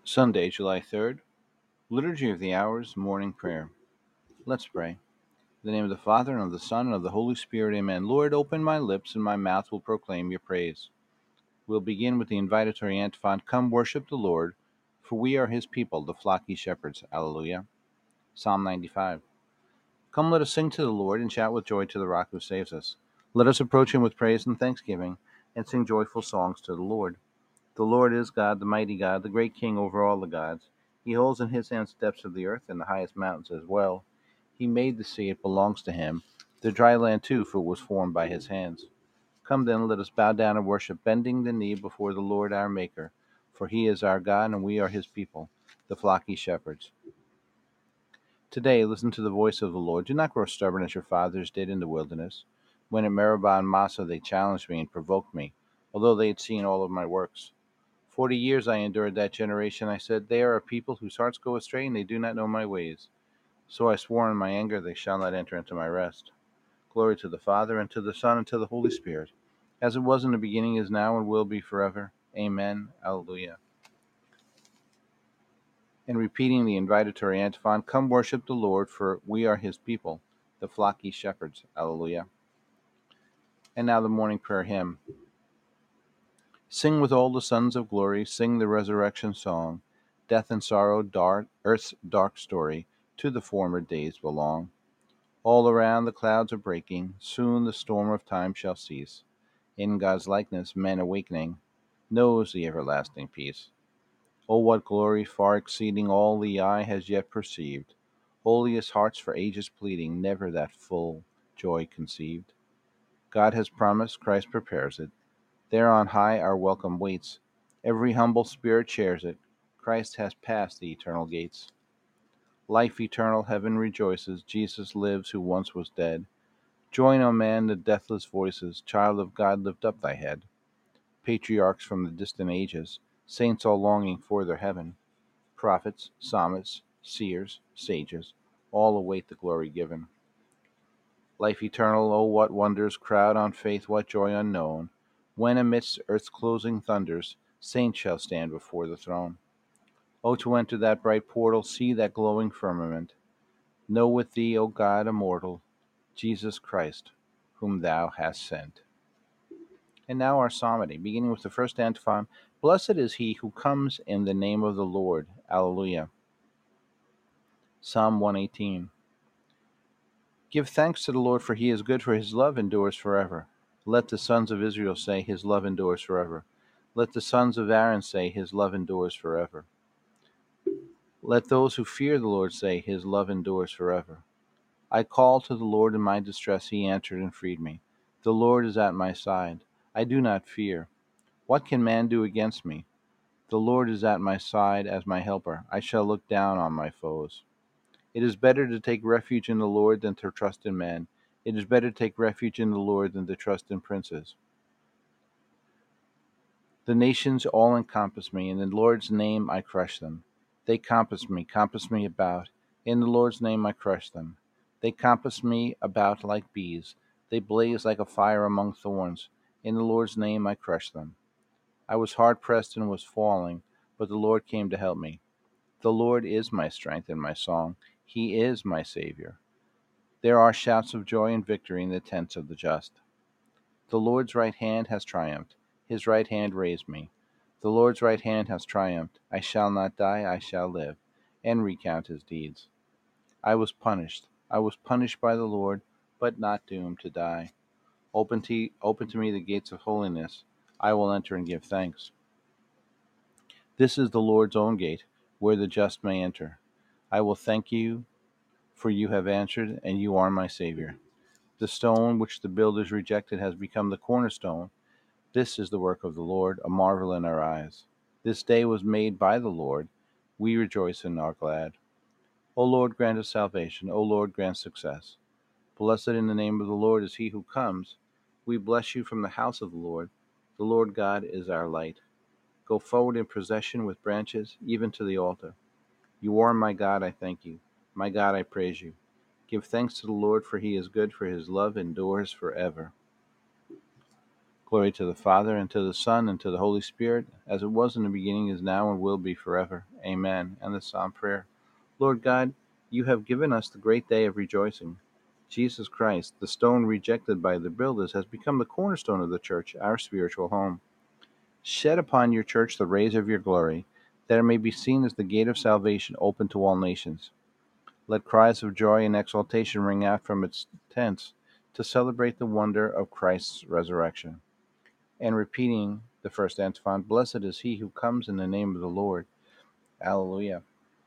Sunday, July 3rd, Liturgy of the Hours, Morning Prayer. Let's pray. In the name of the Father, and of the Son, and of the Holy Spirit, amen. Lord, open my lips, and my mouth will proclaim your praise. We'll begin with the invitatory antiphon, Come worship the Lord, for we are his people, the flocky shepherds. Alleluia. Psalm 95. Come, let us sing to the Lord, and shout with joy to the rock who saves us. Let us approach him with praise and thanksgiving, and sing joyful songs to the Lord. The Lord is God, the mighty God, the great King over all the gods. He holds in his hands the depths of the earth and the highest mountains as well. He made the sea, it belongs to him. The dry land too, for it was formed by his hands. Come then, let us bow down and worship, bending the knee before the Lord our Maker. For he is our God, and we are his people, the flocky shepherds. Today, listen to the voice of the Lord. Do not grow stubborn as your fathers did in the wilderness, when at Meribah and Massah they challenged me and provoked me, although they had seen all of my works. 40 years I endured that generation. I said, They are a people whose hearts go astray, and they do not know my ways. So I swore in my anger, They shall not enter into my rest. Glory to the Father, and to the Son, and to the Holy Spirit, as it was in the beginning, is now, and will be forever. Amen. Alleluia. And repeating the invitatory antiphon, Come worship the Lord, for we are his people, the flocky shepherds. Alleluia. And now the morning prayer hymn. Sing with all the sons of glory, sing the resurrection song. Death and sorrow, earth's dark story, to the former days belong. All around the clouds are breaking, soon the storm of time shall cease. In God's likeness, men awakening, knows the everlasting peace. O what glory far exceeding all the eye has yet perceived! Holiest hearts for ages pleading, never that full joy conceived. God has promised, Christ prepares it. There on high our welcome waits. Every humble spirit shares it. Christ has passed the eternal gates. Life eternal, heaven rejoices. Jesus lives who once was dead. Join, O man, the deathless voices. Child of God, lift up thy head. Patriarchs from the distant ages, saints all longing for their heaven. Prophets, psalmists, seers, sages, all await the glory given. Life eternal, oh, what wonders crowd on faith, what joy unknown, when amidst earth's closing thunders, saints shall stand before the throne. Oh, to enter that bright portal, see that glowing firmament, know with thee, O God immortal, Jesus Christ, whom thou hast sent. And now our psalmody, beginning with the first antiphon, Blessed is he who comes in the name of the Lord. Alleluia. Psalm 118. Give thanks to the Lord, for he is good, for his love endures forever. Let the sons of Israel say, His love endures forever. Let the sons of Aaron say, His love endures forever. Let those who fear the Lord say, His love endures forever. I called to the Lord in my distress, he answered and freed me. The Lord is at my side. I do not fear. What can man do against me? The Lord is at my side as my helper. I shall look down on my foes. It is better to take refuge in the Lord than to trust in man. It is better to take refuge in the Lord than to trust in princes. The nations all encompass me. In the Lord's name I crush them. They compass me about. In the Lord's name I crush them. They compass me about like bees. They blaze like a fire among thorns. In the Lord's name I crush them. I was hard pressed and was falling, but the Lord came to help me. The Lord is my strength and my song. He is my Savior. There are shouts of joy and victory in the tents of the just. The Lord's right hand has triumphed. His right hand raised me. The Lord's right hand has triumphed. I shall not die, I shall live, and recount his deeds. I was punished. I was punished by the Lord, but not doomed to die. Open to me the gates of holiness. I will enter and give thanks. This is the Lord's own gate, where the just may enter. I will thank you, for you have answered, and you are my Savior. The stone which the builders rejected has become the cornerstone. This is the work of the Lord, a marvel in our eyes. This day was made by the Lord. We rejoice and are glad. O Lord, grant us salvation. O Lord, grant success. Blessed in the name of the Lord is he who comes. We bless you from the house of the Lord. The Lord God is our light. Go forward in procession with branches, even to the altar. You are my God, I thank you. My God, I praise you. Give thanks to the Lord, for he is good, for his love endures forever. Glory to the Father, and to the Son, and to the Holy Spirit, as it was in the beginning, is now, and will be forever. Amen. And the Psalm prayer. Lord God, you have given us the great day of rejoicing. Jesus Christ, the stone rejected by the builders, has become the cornerstone of the church, our spiritual home. Shed upon your church the rays of your glory, that it may be seen as the gate of salvation open to all nations. Let cries of joy and exultation ring out from its tents to celebrate the wonder of Christ's resurrection. And repeating the first antiphon, blessed is he who comes in the name of the Lord. Alleluia.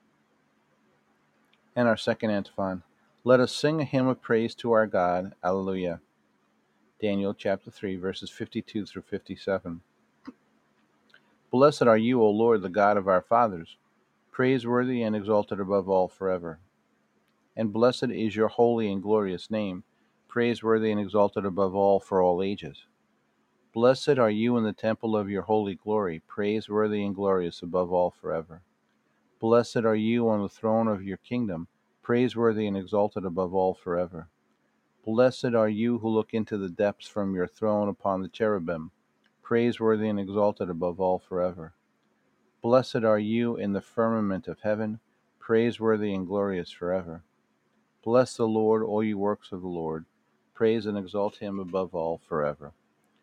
And our second antiphon, let us sing a hymn of praise to our God. Alleluia. Daniel chapter 3, verses 52 through 57. Blessed are you, O Lord, the God of our fathers, praiseworthy and exalted above all forever. And blessed is your holy and glorious name, praiseworthy and exalted above all for all ages. Blessed are you in the temple of your holy glory, praiseworthy and glorious above all forever. Blessed are you on the throne of your kingdom, praiseworthy and exalted above all forever. Blessed are you who look into the depths from your throne upon the cherubim, praiseworthy and exalted above all forever. Blessed are you in the firmament of heaven, praiseworthy and glorious forever. Bless the Lord, all you works of the Lord. Praise and exalt him above all forever.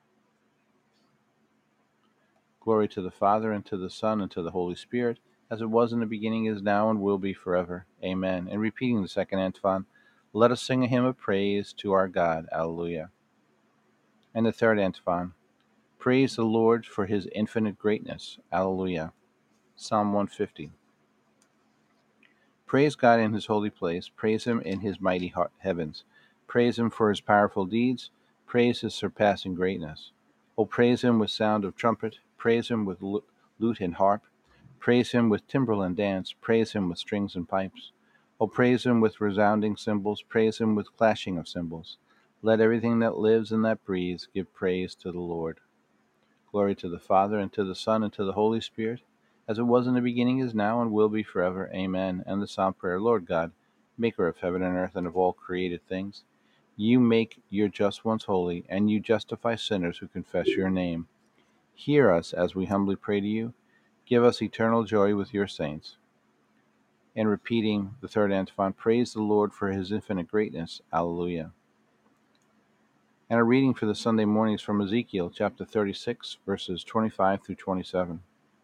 Glory to the Father, and to the Son, and to the Holy Spirit, as it was in the beginning, is now, and will be forever. Amen. And repeating the second antiphon, let us sing a hymn of praise to our God. Alleluia. And the third antiphon, praise the Lord for his infinite greatness. Alleluia. Psalm 150. Praise God in his holy place. Praise him in his mighty heavens. Praise him for his powerful deeds. Praise his surpassing greatness. O praise him with sound of trumpet. Praise him with lute and harp. Praise him with timbrel and dance. Praise him with strings and pipes. O praise him with resounding cymbals. Praise him with clashing of cymbals. Let everything that lives and that breathes give praise to the Lord. Glory to the Father, and to the Son, and to the Holy Spirit, as it was in the beginning, is now, and will be forever. Amen. And the Psalm prayer, Lord God, maker of heaven and earth and of all created things, you make your just ones holy, and you justify sinners who confess your name. Hear us as we humbly pray to you. Give us eternal joy with your saints. And repeating the third antiphon, praise the Lord for his infinite greatness. Alleluia. And a reading for the Sunday mornings from Ezekiel chapter 36, verses 25 through 27.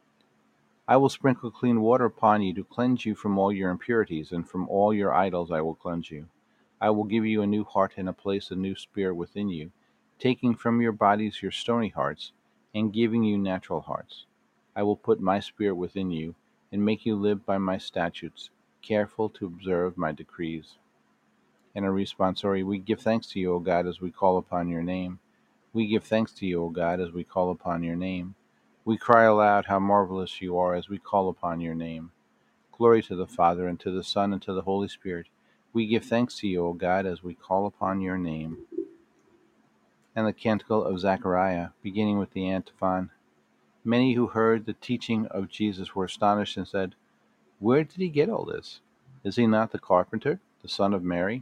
I will sprinkle clean water upon you to cleanse you from all your impurities, and from all your idols I will cleanse you. I will give you a new heart and place a new spirit within you, taking from your bodies your stony hearts, and giving you natural hearts. I will put my spirit within you, and make you live by my statutes, careful to observe my decrees. In a responsory, we give thanks to you, O God, as we call upon your name. We give thanks to you, O God, as we call upon your name. We cry aloud, how marvelous you are, as we call upon your name. Glory to the Father, and to the Son, and to the Holy Spirit. We give thanks to you, O God, as we call upon your name. And the Canticle of Zechariah, beginning with the antiphon. Many who heard the teaching of Jesus were astonished and said, where did he get all this? Is he not the carpenter, the son of Mary?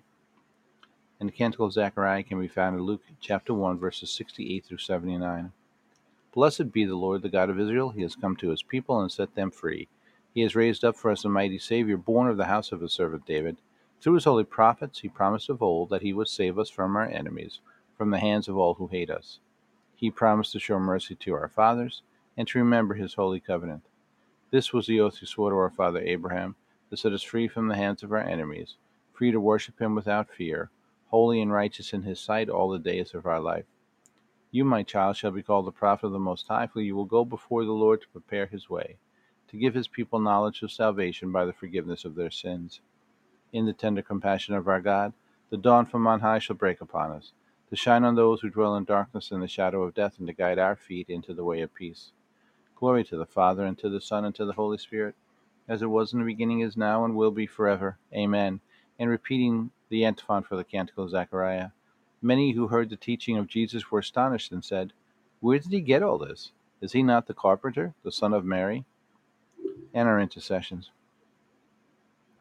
And the Canticle of Zechariah can be found in Luke chapter 1, verses 68 through 79. Blessed be the Lord, the God of Israel. He has come to his people and set them free. He has raised up for us a mighty Savior, born of the house of his servant David. Through his holy prophets he promised of old that he would save us from our enemies, from the hands of all who hate us. He promised to show mercy to our fathers, and to remember his holy covenant. This was the oath he swore to our father Abraham, to set us free from the hands of our enemies, free to worship him without fear, holy and righteous in his sight all the days of our life. You, my child, shall be called the prophet of the Most High, for you will go before the Lord to prepare his way, to give his people knowledge of salvation by the forgiveness of their sins. In the tender compassion of our God, the dawn from on high shall break upon us, to shine on those who dwell in darkness and the shadow of death, and to guide our feet into the way of peace. Glory to the Father, and to the Son, and to the Holy Spirit, as it was in the beginning, is now, and will be forever. Amen. And repeating the antiphon for the Canticle of Zechariah. Many who heard the teaching of Jesus were astonished and said, where did he get all this? Is he not the carpenter, the son of Mary? And our intercessions.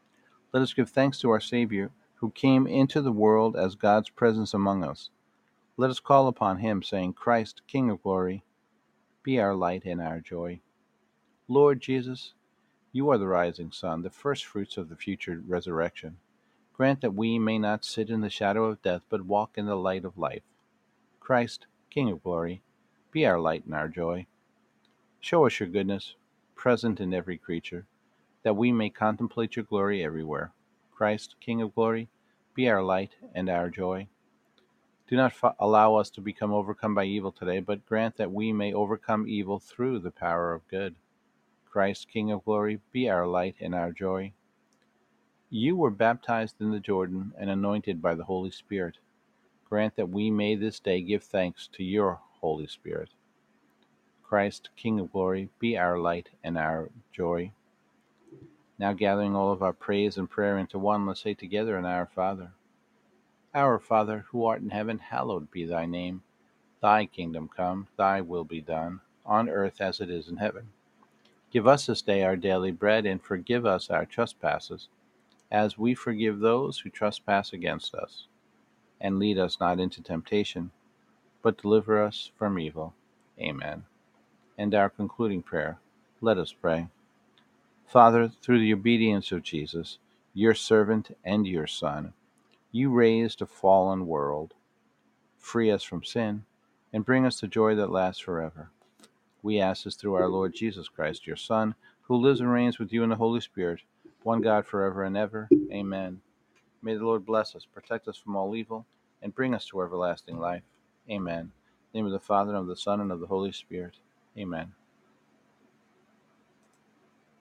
Let us give thanks to our Savior, who came into the world as God's presence among us. Let us call upon him, saying, Christ, King of glory, be our light and our joy. Lord Jesus, you are the rising sun, the first fruits of the future resurrection. Grant that we may not sit in the shadow of death, but walk in the light of life. Christ, King of glory, be our light and our joy. Show us your goodness, present in every creature, that we may contemplate your glory everywhere. Christ, King of glory, be our light and our joy. Do not allow us to become overcome by evil today, but grant that we may overcome evil through the power of good. Christ, King of glory, be our light and our joy. You were baptized in the Jordan and anointed by the Holy Spirit. Grant that we may this day give thanks to your Holy Spirit. Christ, King of glory, be our light and our joy. Now gathering all of our praise and prayer into one, let's say together in Our Father. Our Father, who art in heaven, hallowed be thy name. Thy kingdom come, thy will be done, on earth as it is in heaven. Give us this day our daily bread, and forgive us our trespasses, as we forgive those who trespass against us. And lead us not into temptation, but deliver us from evil. Amen. And our concluding prayer. Let us pray. Father, through the obedience of Jesus, your servant and your Son, you raised a fallen world. Free us from sin, and bring us the joy that lasts forever. We ask this through our Lord Jesus Christ, your Son, who lives and reigns with you in the Holy Spirit, one God forever and ever. Amen. May the Lord bless us, protect us from all evil, and bring us to everlasting life. Amen. In the name of the Father, and of the Son, and of the Holy Spirit. Amen.